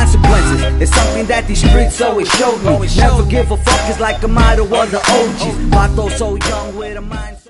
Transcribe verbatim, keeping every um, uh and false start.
consequences. It's something that these streets always showed me. Never give a fuck is like a motto of the O Gs. Vato so young with a mind